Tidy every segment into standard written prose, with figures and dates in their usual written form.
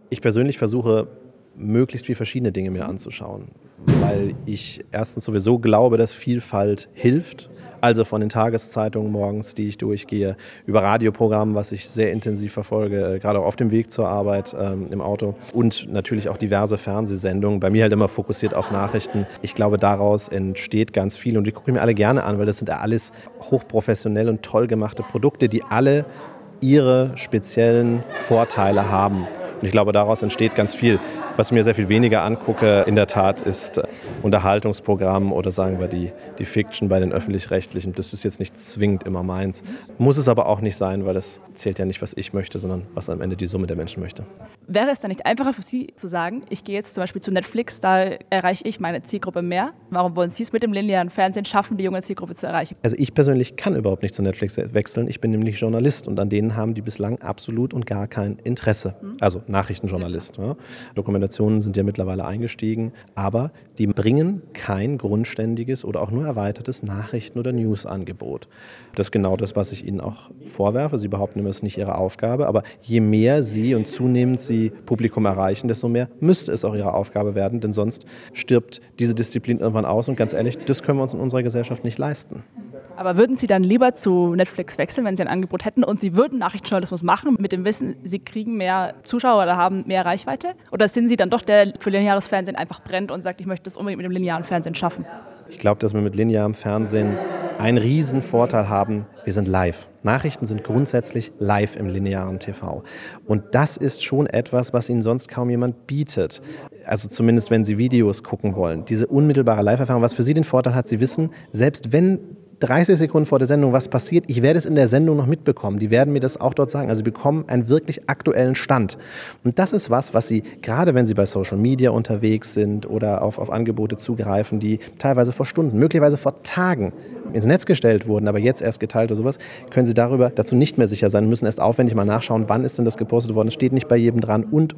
Ich persönlich versuche, möglichst viele verschiedene Dinge mir anzuschauen, weil ich erstens sowieso glaube, dass Vielfalt hilft. Also von den Tageszeitungen morgens, die ich durchgehe, über Radioprogrammen, was ich sehr intensiv verfolge, gerade auch auf dem Weg zur Arbeit im Auto und natürlich auch diverse Fernsehsendungen, bei mir halt immer fokussiert auf Nachrichten. Ich glaube, daraus entsteht ganz viel und die gucke ich mir alle gerne an, weil das sind ja alles hochprofessionell und toll gemachte Produkte, die alle ihre speziellen Vorteile haben. Und ich glaube, daraus entsteht ganz viel. Was ich mir sehr viel weniger angucke, in der Tat, ist Unterhaltungsprogramm oder sagen wir die Fiction bei den Öffentlich-Rechtlichen. Das ist jetzt nicht zwingend immer meins. Muss es aber auch nicht sein, weil das zählt ja nicht, was ich möchte, sondern was am Ende die Summe der Menschen möchte. Wäre es dann nicht einfacher für Sie zu sagen, ich gehe jetzt zum Beispiel zu Netflix, da erreiche ich meine Zielgruppe mehr? Warum wollen Sie es mit dem linearen Fernsehen schaffen, die junge Zielgruppe zu erreichen? Also ich persönlich kann überhaupt nicht zu Netflix wechseln. Ich bin nämlich Journalist und an denen haben die bislang absolut und gar kein Interesse. Also Nachrichtenjournalist. Ja. Dokumentationen sind ja mittlerweile eingestiegen, aber die bringen kein grundständiges oder auch nur erweitertes Nachrichten- oder News-Angebot. Das ist genau das, was ich ihnen auch vorwerfe. Sie behaupten immer, es ist nicht ihre Aufgabe, aber je mehr sie und zunehmend sie Publikum erreichen, desto mehr müsste es auch ihre Aufgabe werden, denn sonst stirbt diese Disziplin irgendwann aus und ganz ehrlich, das können wir uns in unserer Gesellschaft nicht leisten. Aber würden Sie dann lieber zu Netflix wechseln, wenn Sie ein Angebot hätten und Sie würden Nachrichtenjournalismus machen, mit dem Wissen, Sie kriegen mehr Zuschauer oder haben mehr Reichweite? Oder sind Sie dann doch der für lineares Fernsehen einfach brennt und sagt, ich möchte das unbedingt mit dem linearen Fernsehen schaffen? Ich glaube, dass wir mit linearem Fernsehen einen riesen Vorteil haben. Wir sind live. Nachrichten sind grundsätzlich live im linearen TV. Und das ist schon etwas, was Ihnen sonst kaum jemand bietet. Also zumindest, wenn Sie Videos gucken wollen. Diese unmittelbare Live-Erfahrung, was für Sie den Vorteil hat, Sie wissen, selbst wenn 30 Sekunden vor der Sendung was passiert, ich werde es in der Sendung noch mitbekommen. Die werden mir das auch dort sagen. Also Sie bekommen einen wirklich aktuellen Stand. Und das ist was Sie, gerade wenn Sie bei Social Media unterwegs sind oder auf Angebote zugreifen, die teilweise vor Stunden, möglicherweise vor Tagen ins Netz gestellt wurden, aber jetzt erst geteilt oder sowas, können Sie dazu nicht mehr sicher sein, müssen erst aufwendig mal nachschauen, wann ist denn das gepostet worden. Es steht nicht bei jedem dran und.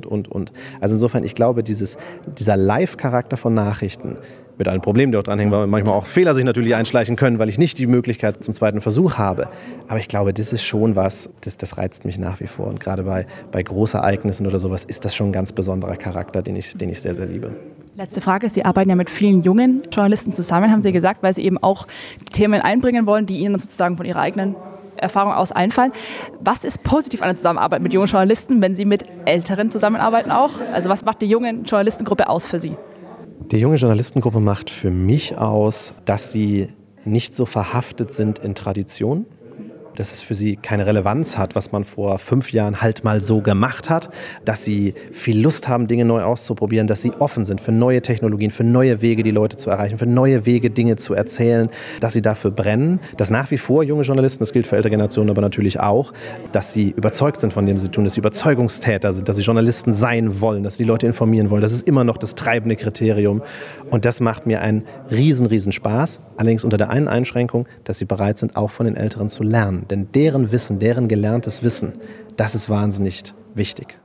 Also insofern, ich glaube, dieser Live-Charakter von Nachrichten, mit allen Problemen, die auch dranhängen, weil manchmal auch Fehler sich natürlich einschleichen können, weil ich nicht die Möglichkeit zum zweiten Versuch habe. Aber ich glaube, das ist schon was, das reizt mich nach wie vor. Und gerade bei Großereignissen oder sowas ist das schon ein ganz besonderer Charakter, den ich sehr, sehr liebe. Letzte Frage, Sie arbeiten ja mit vielen jungen Journalisten zusammen, haben Sie gesagt, weil Sie eben auch Themen einbringen wollen, die Ihnen sozusagen von Ihrer eigenen Erfahrung aus einfallen. Was ist positiv an der Zusammenarbeit mit jungen Journalisten, wenn Sie mit Älteren zusammenarbeiten auch? Also was macht die junge Journalistengruppe aus für Sie? Die junge Journalistengruppe macht für mich aus, dass sie nicht so verhaftet sind in Tradition, dass es für sie keine Relevanz hat, was man vor 5 Jahren halt mal so gemacht hat, dass sie viel Lust haben, Dinge neu auszuprobieren, dass sie offen sind für neue Technologien, für neue Wege, die Leute zu erreichen, für neue Wege, Dinge zu erzählen, dass sie dafür brennen, dass nach wie vor junge Journalisten, das gilt für ältere Generationen aber natürlich auch, dass sie überzeugt sind von dem, was sie tun, dass sie Überzeugungstäter sind, dass sie Journalisten sein wollen, dass sie die Leute informieren wollen. Das ist immer noch das treibende Kriterium und das macht mir einen riesen Spaß, allerdings unter der einen Einschränkung, dass sie bereit sind, auch von den Älteren zu lernen. Denn deren Wissen, deren gelerntes Wissen, das ist wahnsinnig wichtig.